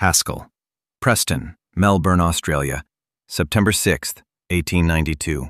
Haskell, Preston, Melbourne, Australia, September 6th, 1892.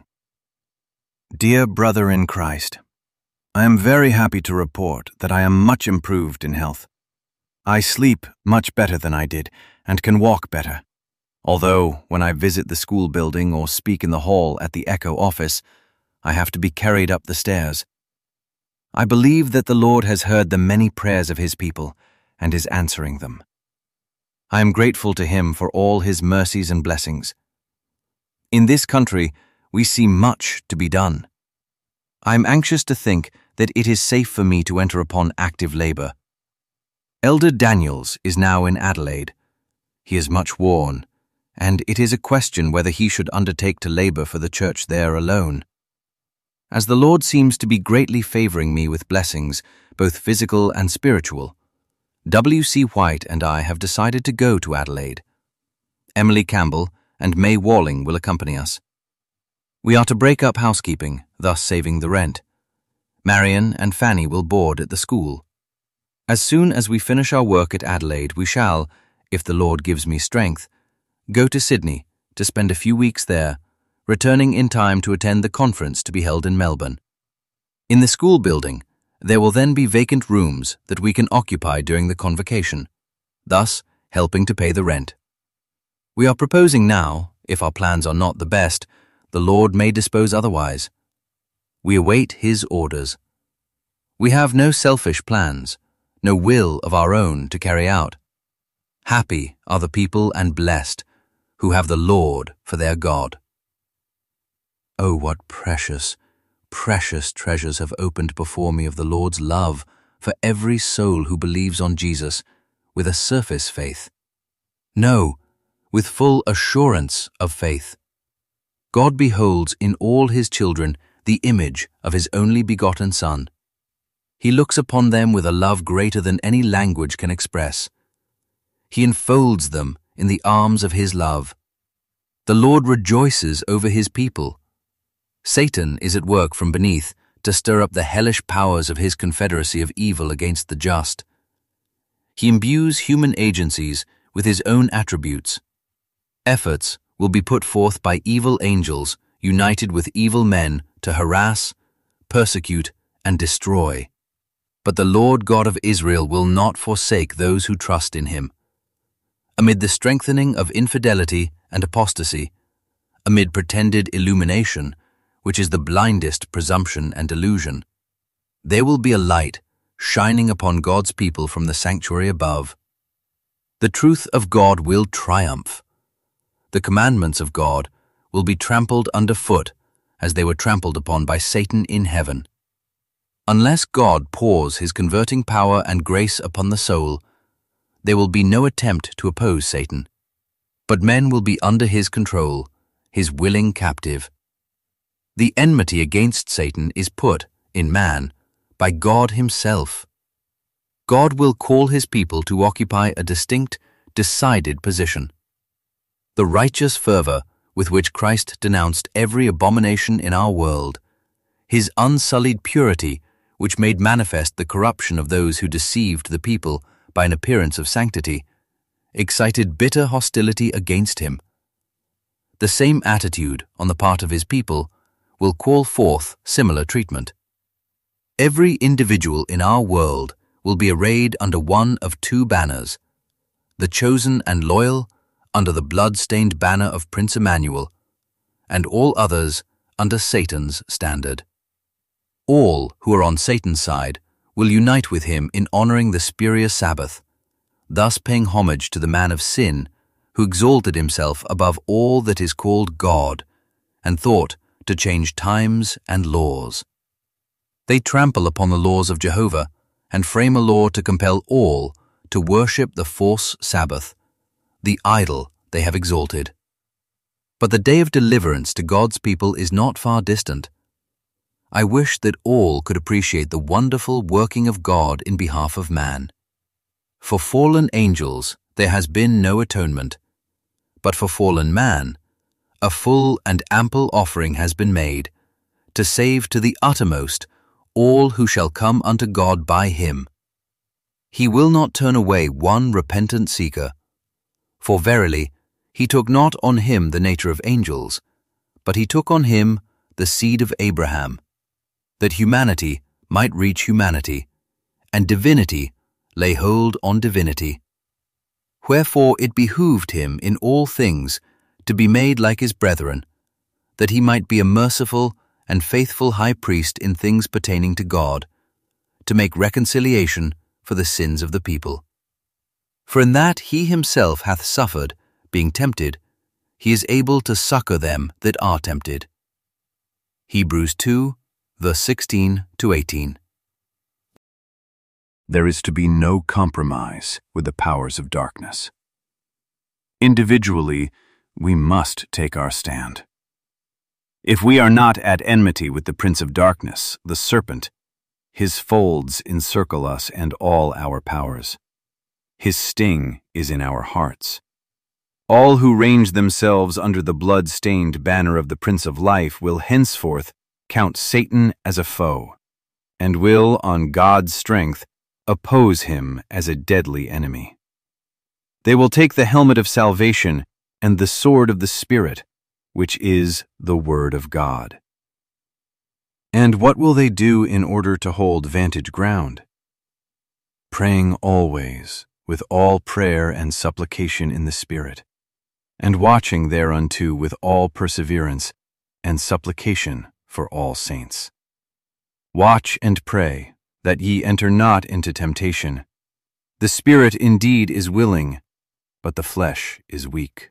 Dear Brother in Christ, I am very happy to report that I am much improved in health. I sleep much better than I did and can walk better, although when I visit the school building or speak in the hall at the Echo office, I have to be carried up the stairs. I believe that the Lord has heard the many prayers of His people and is answering them. I am grateful to Him for all His mercies and blessings. In this country, we see much to be done. I am anxious to think that it is safe for me to enter upon active labor. Elder Daniels is now in Adelaide. He is much worn, and it is a question whether he should undertake to labor for the church there alone. As the Lord seems to be greatly favoring me with blessings, both physical and spiritual, W.C. White and I have decided to go to Adelaide. Emily Campbell and May Walling will accompany us. We are to break up housekeeping, thus saving the rent. Marion and Fanny will board at the school. As soon as we finish our work at Adelaide, we shall, if the Lord gives me strength, go to Sydney to spend a few weeks there, returning in time to attend the conference to be held in Melbourne. In the school building, there will then be vacant rooms that we can occupy during the convocation, thus helping to pay the rent. We are proposing now, if our plans are not the best, the Lord may dispose otherwise. We await His orders. We have no selfish plans, no will of our own to carry out. Happy are the people and blessed who have the Lord for their God. Oh, what precious, precious treasures have opened before me of the Lord's love for every soul who believes on Jesus with a surface faith. No, with full assurance of faith. God beholds in all His children the image of His only begotten Son. He looks upon them with a love greater than any language can express. He enfolds them in the arms of His love. The Lord rejoices over His people. Satan is at work from beneath to stir up the hellish powers of his confederacy of evil against the just. He imbues human agencies with his own attributes. Efforts will be put forth by evil angels united with evil men to harass, persecute, and destroy. But the Lord God of Israel will not forsake those who trust in Him. Amid the strengthening of infidelity and apostasy, amid pretended illumination, which is the blindest presumption and delusion, there will be a light shining upon God's people from the sanctuary above. The truth of God will triumph. The commandments of God will be trampled underfoot as they were trampled upon by Satan in heaven. Unless God pours His converting power and grace upon the soul, there will be no attempt to oppose Satan. But men will be under his control, his willing captive. The enmity against Satan is put, in man, by God Himself. God will call His people to occupy a distinct, decided position. The righteous fervor with which Christ denounced every abomination in our world, His unsullied purity which made manifest the corruption of those who deceived the people by an appearance of sanctity, excited bitter hostility against Him. The same attitude on the part of His people will call forth similar treatment. Every individual in our world will be arrayed under one of two banners, the chosen and loyal under the blood-stained banner of Prince Emmanuel, and all others under Satan's standard. All who are on Satan's side will unite with him in honoring the spurious Sabbath, thus paying homage to the man of sin who exalted himself above all that is called God and thought to change times and laws. They trample upon the laws of Jehovah and frame a law to compel all to worship the false Sabbath, the idol they have exalted. But the day of deliverance to God's people is not far distant. I wish that all could appreciate the wonderful working of God in behalf of man. For fallen angels there has been no atonement, but for fallen man a full and ample offering has been made, to save to the uttermost all who shall come unto God by Him. He will not turn away one repentant seeker. For verily, he took not on him the nature of angels, but he took on him the seed of Abraham, that humanity might reach humanity, and divinity lay hold on divinity. Wherefore it behooved him in all things to be made like his brethren, that he might be a merciful and faithful high priest in things pertaining to God, to make reconciliation for the sins of the people. For in that he himself hath suffered, being tempted, he is able to succor them that are tempted. Hebrews 2, verse 16 to 18. There is to be no compromise with the powers of darkness. Individually, we must take our stand. If we are not at enmity with the prince of darkness, the serpent, his folds encircle us and all our powers. His sting is in our hearts. All who range themselves under the blood-stained banner of the Prince of Life will henceforth count Satan as a foe, and will, on God's strength, oppose him as a deadly enemy. They will take the helmet of salvation and the sword of the Spirit, which is the Word of God. And what will they do in order to hold vantage ground? Praying always, with all prayer and supplication in the Spirit, and watching thereunto with all perseverance and supplication for all saints. Watch and pray, that ye enter not into temptation. The Spirit indeed is willing, but the flesh is weak.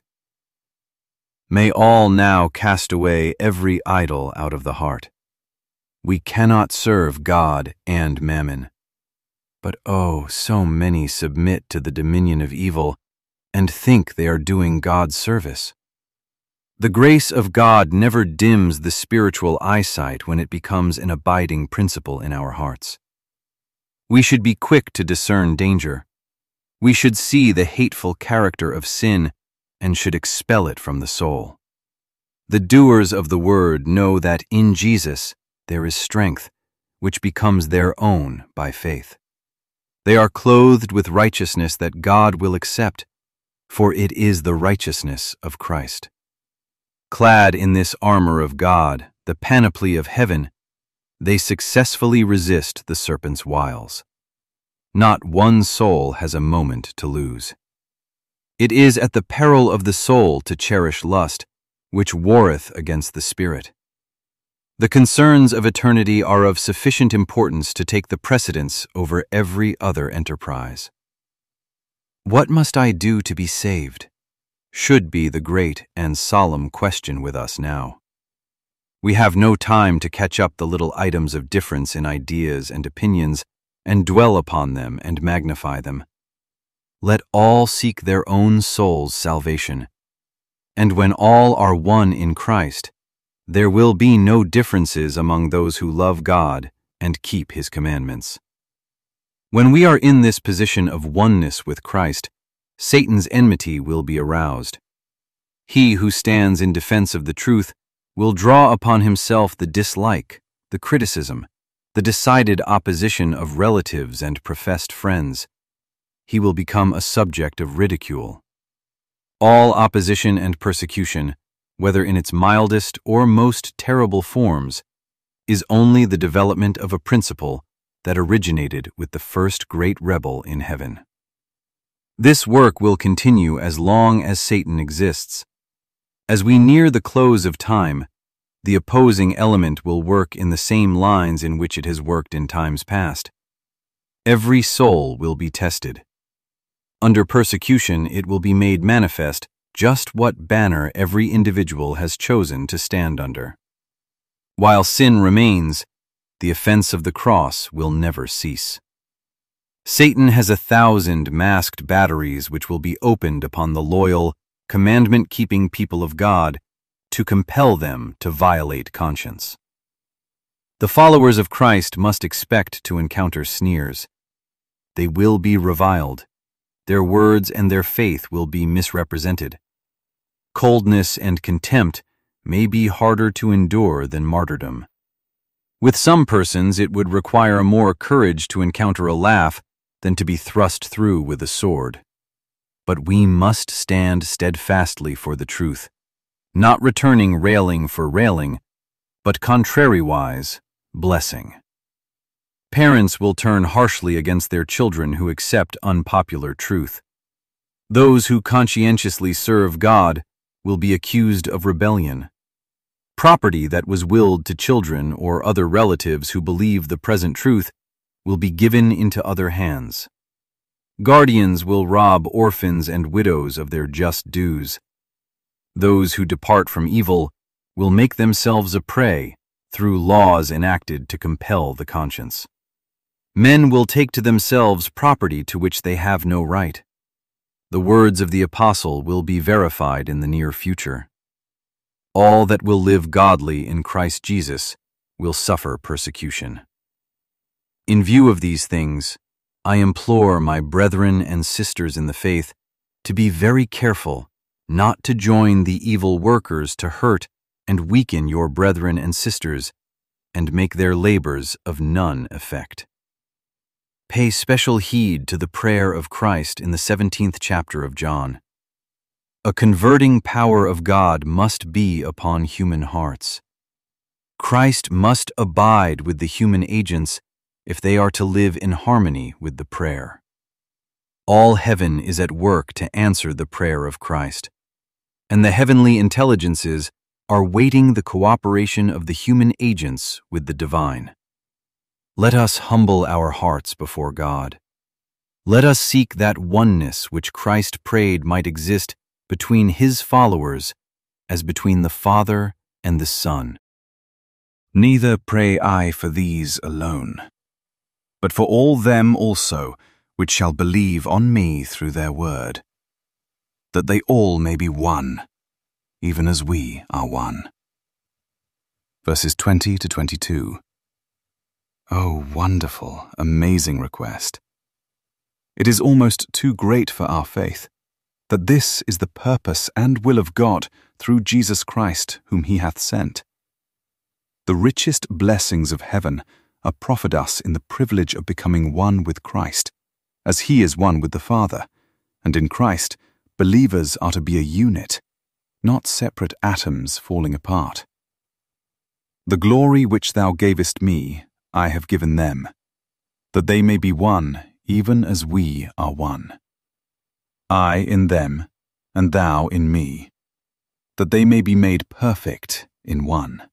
May all now cast away every idol out of the heart. We cannot serve God and mammon. But oh, so many submit to the dominion of evil and think they are doing God's service. The grace of God never dims the spiritual eyesight when it becomes an abiding principle in our hearts. We should be quick to discern danger. We should see the hateful character of sin and should expel it from the soul. The doers of the word know that in Jesus there is strength, which becomes their own by faith. They are clothed with righteousness that God will accept, for it is the righteousness of Christ. Clad in this armor of God, the panoply of heaven, they successfully resist the serpent's wiles. Not one soul has a moment to lose. It is at the peril of the soul to cherish lust, which warreth against the spirit. The concerns of eternity are of sufficient importance to take the precedence over every other enterprise. What must I do to be saved? Should be the great and solemn question with us now. We have no time to catch up the little items of difference in ideas and opinions and dwell upon them and magnify them. Let all seek their own soul's salvation. And when all are one in Christ, there will be no differences among those who love God and keep His commandments. When we are in this position of oneness with Christ, Satan's enmity will be aroused. He who stands in defense of the truth will draw upon himself the dislike, the criticism, the decided opposition of relatives and professed friends. He will become a subject of ridicule. All opposition and persecution, whether in its mildest or most terrible forms, is only the development of a principle that originated with the first great rebel in heaven. This work will continue as long as Satan exists. As we near the close of time, the opposing element will work in the same lines in which it has worked in times past. Every soul will be tested. Under persecution, it will be made manifest just what banner every individual has chosen to stand under. While sin remains, the offense of the cross will never cease. Satan has 1,000 masked batteries which will be opened upon the loyal, commandment-keeping people of God to compel them to violate conscience. The followers of Christ must expect to encounter sneers. They will be reviled. Their words and their faith will be misrepresented. Coldness and contempt may be harder to endure than martyrdom. With some persons, it would require more courage to encounter a laugh than to be thrust through with a sword. but we must stand steadfastly for the truth, not returning railing for railing, but contrariwise, blessing. Parents will turn harshly against their children who accept unpopular truth. Those who conscientiously serve God will be accused of rebellion. Property that was willed to children or other relatives who believe the present truth will be given into other hands. Guardians will rob orphans and widows of their just dues. Those who depart from evil will make themselves a prey through laws enacted to compel the conscience. Men will take to themselves property to which they have no right. The words of the apostle will be verified in the near future. All that will live godly in Christ Jesus will suffer persecution. In view of these things, I implore my brethren and sisters in the faith to be very careful not to join the evil workers to hurt and weaken your brethren and sisters and make their labors of none effect. Pay special heed to the prayer of Christ in the 17th chapter of John. A converting power of God must be upon human hearts. Christ must abide with the human agents if they are to live in harmony with the prayer. All heaven is at work to answer the prayer of Christ, and the heavenly intelligences are waiting the cooperation of the human agents with the divine. Let us humble our hearts before God. Let us seek that oneness which Christ prayed might exist between his followers as between the Father and the Son. Neither pray I for these alone, but for all them also which shall believe on me through their word, that they all may be one, even as we are one. Verses 20 to 22. Oh, wonderful, amazing request. It is almost too great for our faith, that this is the purpose and will of God through Jesus Christ, whom he hath sent. The richest blessings of heaven are proffered us in the privilege of becoming one with Christ, as he is one with the Father, and in Christ, believers are to be a unit, not separate atoms falling apart. The glory which thou gavest me, I have given them, that they may be one, even as we are one. I in them, and thou in me, that they may be made perfect in one.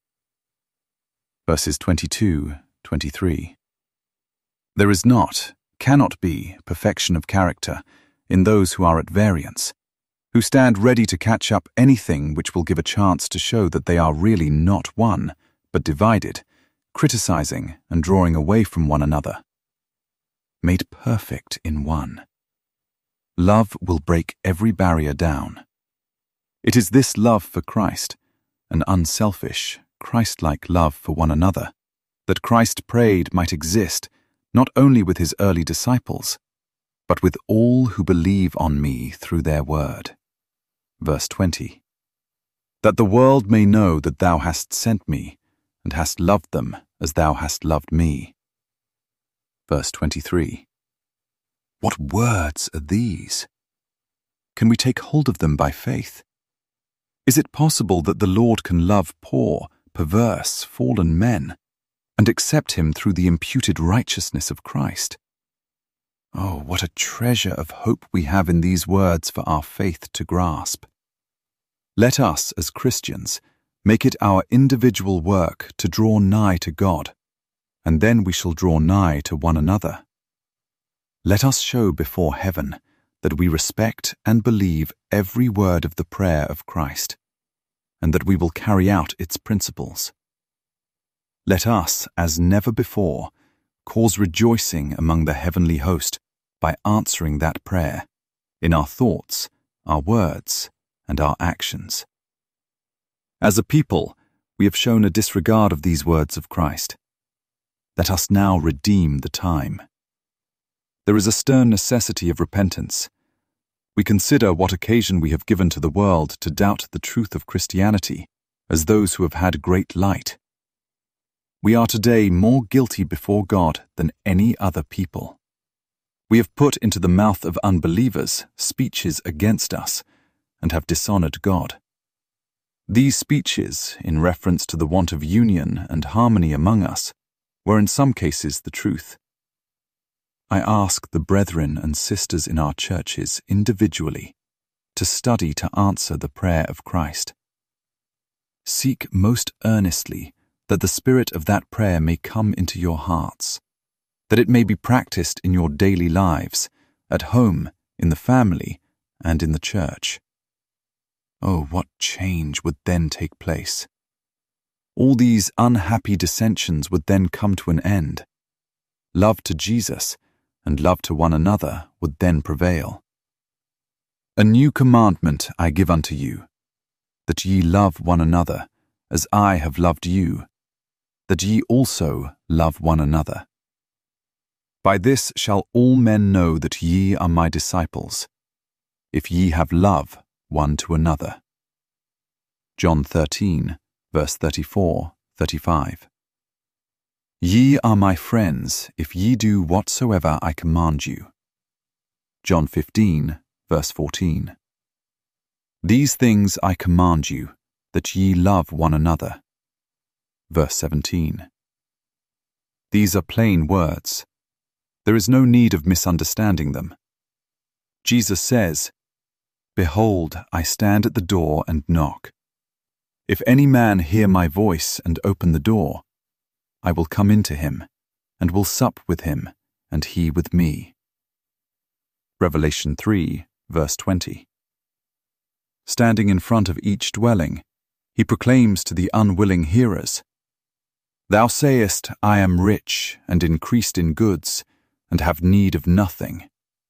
Verses 22, 23. There is not, cannot be, perfection of character in those who are at variance, who stand ready to catch up anything which will give a chance to show that they are really not one, but divided, criticizing and drawing away from one another. Made perfect in one. Love will break every barrier down. It is this love for Christ, an unselfish, Christ-like love for one another, that Christ prayed might exist not only with his early disciples, but with all who believe on me through their word. Verse 20. That the world may know that thou hast sent me, and hast loved them as thou hast loved me. Verse 23. What words are these? Can we take hold of them by faith? Is it possible that the Lord can love poor, perverse, fallen men, and accept him through the imputed righteousness of Christ? Oh, what a treasure of hope we have in these words for our faith to grasp. Let us, as Christians, make it our individual work to draw nigh to God, and then we shall draw nigh to one another. Let us show before heaven that we respect and believe every word of the prayer of Christ, and that we will carry out its principles. Let us, as never before, cause rejoicing among the heavenly host by answering that prayer in our thoughts, our words, and our actions. As a people, we have shown a disregard of these words of Christ. Let us now redeem the time. There is a stern necessity of repentance. We consider what occasion we have given to the world to doubt the truth of Christianity as those who have had great light. We are today more guilty before God than any other people. We have put into the mouth of unbelievers speeches against us, and have dishonored God. These speeches, in reference to the want of union and harmony among us, were in some cases the truth. I ask the brethren and sisters in our churches individually to study to answer the prayer of Christ. Seek most earnestly that the spirit of that prayer may come into your hearts, that it may be practiced in your daily lives, at home, in the family, and in the church. Oh, what change would then take place! All these unhappy dissensions would then come to an end. Love to Jesus and love to one another would then prevail. A new commandment I give unto you, that ye love one another, as I have loved you, that ye also love one another. By this shall all men know that ye are my disciples, if ye have love one to another. John 13, verse 34, 35. Ye are my friends, if ye do whatsoever I command you. John 15, verse 14. These things I command you, that ye love one another. Verse 17. These are plain words. There is no need of misunderstanding them. Jesus says, Behold, I stand at the door and knock. If any man hear my voice and open the door, I will come into him, and will sup with him, and he with me. Revelation 3, verse 20. Standing in front of each dwelling, he proclaims to the unwilling hearers, Thou sayest, I am rich and increased in goods, and have need of nothing.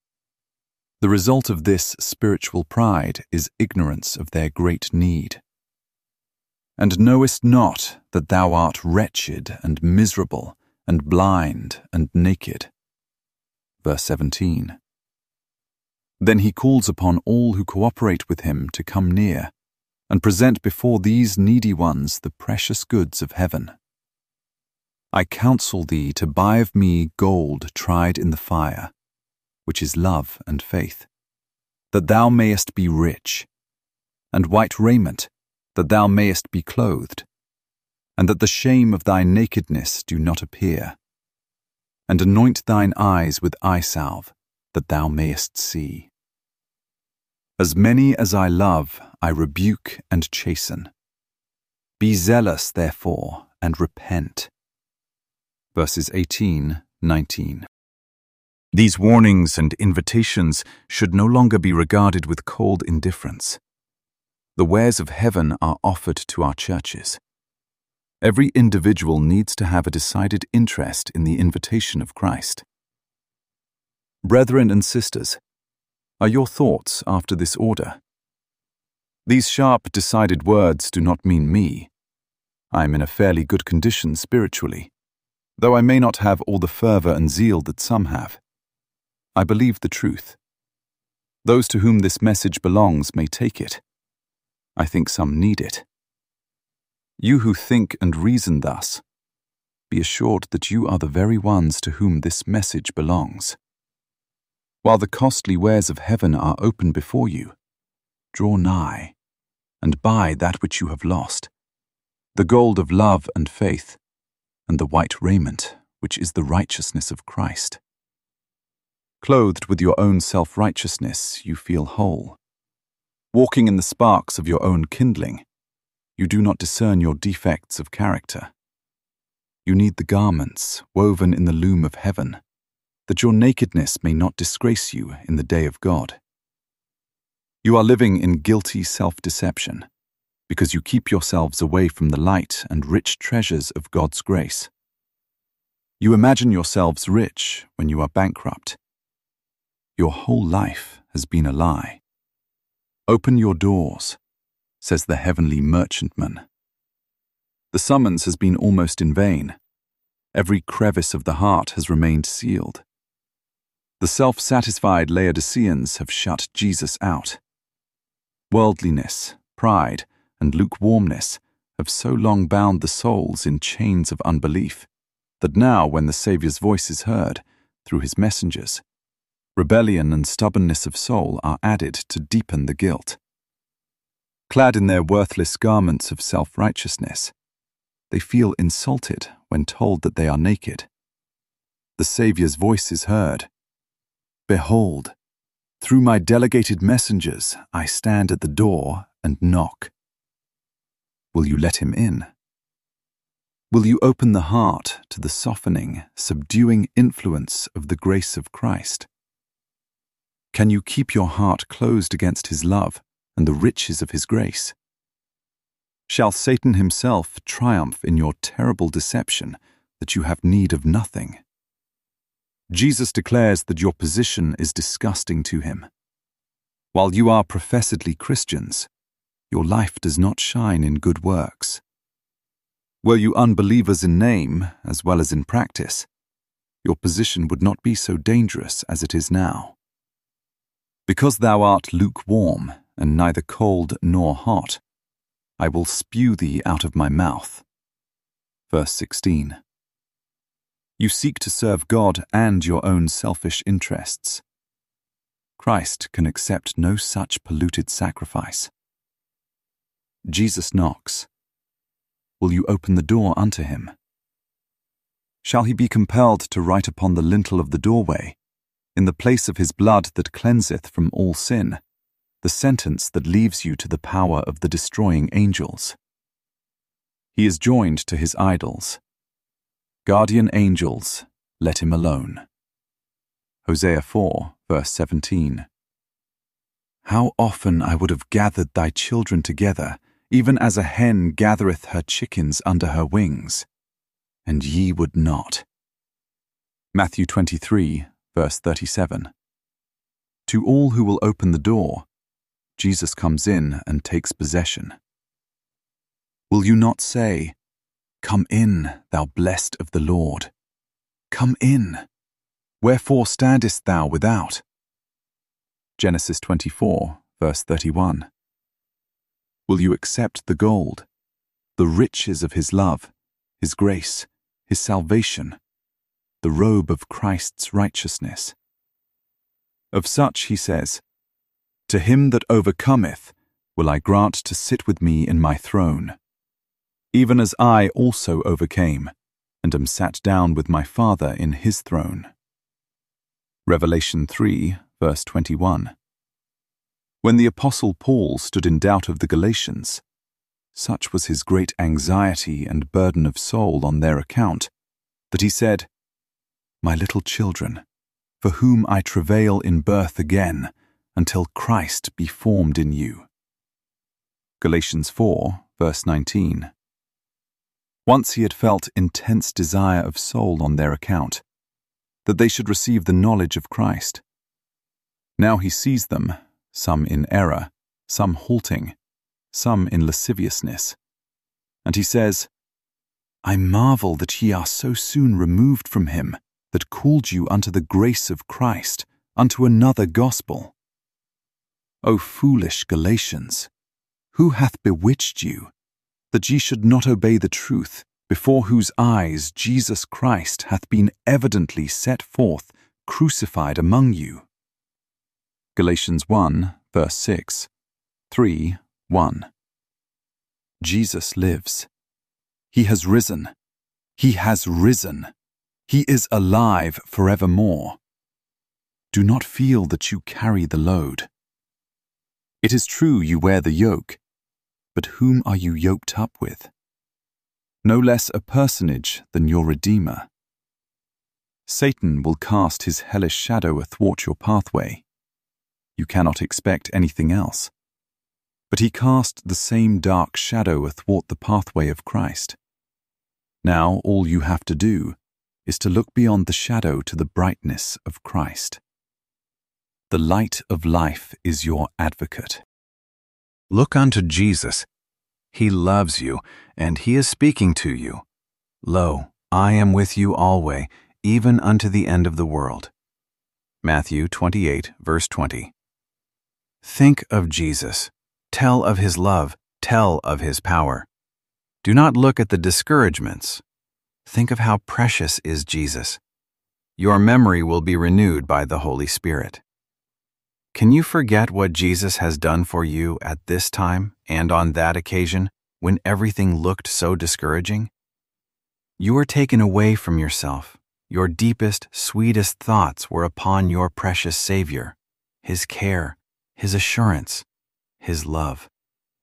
The result of this spiritual pride is ignorance of their great need. And knowest not that thou art wretched and miserable and blind and naked. Verse 17. Then he calls upon all who cooperate with him to come near and present before these needy ones the precious goods of heaven. I counsel thee to buy of me gold tried in the fire, which is love and faith, that thou mayest be rich, and white raiment, that thou mayest be clothed, and that the shame of thy nakedness do not appear, and anoint thine eyes with eye salve, that thou mayest see. As many as I love, I rebuke and chasten. Be zealous, therefore, and repent. Verses 18, 19. These warnings and invitations should no longer be regarded with cold indifference. The wares of heaven are offered to our churches. Every individual needs to have a decided interest in the invitation of Christ. Brethren and sisters, are your thoughts after this order? These sharp, decided words do not mean me. I am in a fairly good condition spiritually, though I may not have all the fervor and zeal that some have. I believe the truth. Those to whom this message belongs may take it. I think some need it. You who think and reason thus, be assured that you are the very ones to whom this message belongs. While the costly wares of heaven are open before you, draw nigh, and buy that which you have lost, the gold of love and faith, and the white raiment, which is the righteousness of Christ. Clothed with your own self-righteousness, you feel whole. Walking in the sparks of your own kindling, you do not discern your defects of character. You need the garments woven in the loom of heaven, that your nakedness may not disgrace you in the day of God. You are living in guilty self-deception, because you keep yourselves away from the light and rich treasures of God's grace. You imagine yourselves rich when you are bankrupt. Your whole life has been a lie. Open your doors, says the heavenly merchantman. The summons has been almost in vain. Every crevice of the heart has remained sealed. The self-satisfied Laodiceans have shut Jesus out. Worldliness, pride, and lukewarmness have so long bound the souls in chains of unbelief that now, when the Saviour's voice is heard through his messengers, Rebellion and stubbornness of soul are added to deepen the guilt. Clad in their worthless garments of self-righteousness, they feel insulted when told that they are naked. The Saviour's voice is heard. Behold, through my delegated messengers I stand at the door and knock. Will you let him in? Will you open the heart to the softening, subduing influence of the grace of Christ? Can you keep your heart closed against his love and the riches of his grace? Shall Satan himself triumph in your terrible deception that you have need of nothing? Jesus declares that your position is disgusting to him. While you are professedly Christians, your life does not shine in good works. Were you unbelievers in name as well as in practice, your position would not be so dangerous as it is now. Because thou art lukewarm and neither cold nor hot, I will spew thee out of my mouth. Verse 16. You seek to serve God and your own selfish interests. Christ can accept no such polluted sacrifice. Jesus knocks. Will you open the door unto him? Shall he be compelled to write upon the lintel of the doorway, in the place of his blood that cleanseth from all sin, the sentence that leaves you to the power of the destroying angels? He is joined to his idols. Guardian angels, let him alone. Hosea 4, verse 17. How often I would have gathered thy children together, even as a hen gathereth her chickens under her wings, and ye would not. Matthew 23, verse 37. To all who will open the door, Jesus comes in and takes possession. Will you not say, Come in, thou blessed of the Lord. Come in. Wherefore standest thou without? Genesis 24, verse 31. Will you accept the gold, the riches of his love, his grace, his salvation, the robe of Christ's righteousness? Of such he says, To him that overcometh will I grant to sit with me in my throne, even as I also overcame, and am sat down with my Father in his throne. Revelation 3, verse 21. When the Apostle Paul stood in doubt of the Galatians, such was his great anxiety and burden of soul on their account, that he said, My little children, for whom I travail in birth again, until Christ be formed in you. Galatians 4, verse 19. Once he had felt intense desire of soul on their account, that they should receive the knowledge of Christ. Now he sees them, some in error, some halting, some in lasciviousness. And he says, I marvel that ye are so soon removed from him that called you unto the grace of Christ, unto another gospel. O foolish Galatians, who hath bewitched you, that ye should not obey the truth, before whose eyes Jesus Christ hath been evidently set forth, crucified among you? Galatians 1, verse 6, 3, 1. Jesus lives. He has risen. He has risen. He is alive forevermore. Do not feel that you carry the load. It is true you wear the yoke, but whom are you yoked up with? No less a personage than your Redeemer. Satan will cast his hellish shadow athwart your pathway. You cannot expect anything else. But he cast the same dark shadow athwart the pathway of Christ. Now all you have to do is to look beyond the shadow to the brightness of Christ. The light of life is your advocate. Look unto Jesus. He loves you, and he is speaking to you. Lo, I am with you alway, even unto the end of the world. Matthew 28, verse 20. Think of Jesus. Tell of his love. Tell of his power. Do not look at the discouragements. Think of how precious is Jesus. Your memory will be renewed by the Holy Spirit. Can you forget what Jesus has done for you at this time and on that occasion when everything looked so discouraging? You were taken away from yourself. Your deepest, sweetest thoughts were upon your precious Savior, His care, His assurance, His love.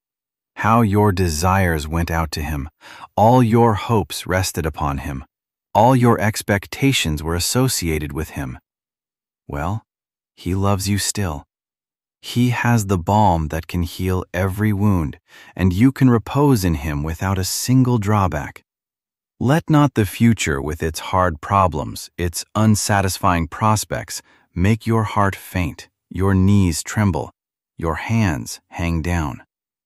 How your desires went out to Him. All your hopes rested upon Him. All your expectations were associated with Him. Well, He loves you still. He has the balm that can heal every wound, and you can repose in Him without a single drawback. Let not the future with its hard problems, its unsatisfying prospects, make your heart faint, your knees tremble, your hands hang down.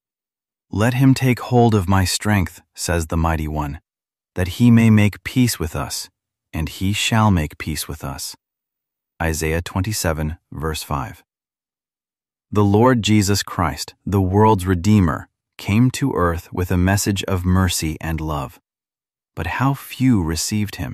Let Him take hold of my strength, says the Mighty One, that He may make peace with us, and He shall make peace with us. Isaiah 27, verse 5. The Lord Jesus Christ, the world's Redeemer, came to earth with a message of mercy and love. But how few received Him.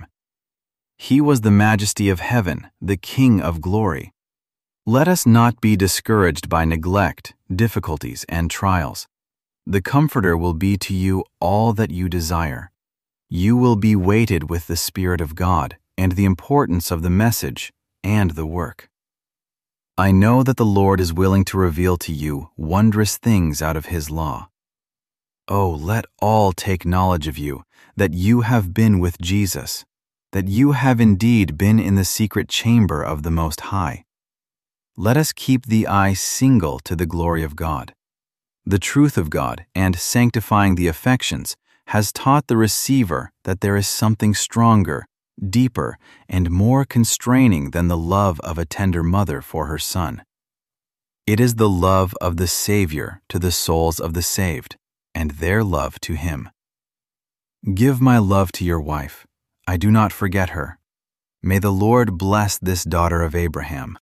He was the majesty of heaven, the King of glory. Let us not be discouraged by neglect, difficulties, and trials. The Comforter will be to you all that you desire. You will be weighted with the Spirit of God and the importance of the message and the work. I know that the Lord is willing to reveal to you wondrous things out of His law. Oh, let all take knowledge of you, that you have been with Jesus, that you have indeed been in the secret chamber of the Most High. Let us keep the eye single to the glory of God. The truth of God and sanctifying the affections has taught the receiver that there is something stronger, deeper, and more constraining than the love of a tender mother for her son. It is the love of the Savior to the souls of the saved, and their love to Him. Give my love to your wife. I do not forget her. May the Lord bless this daughter of Abraham.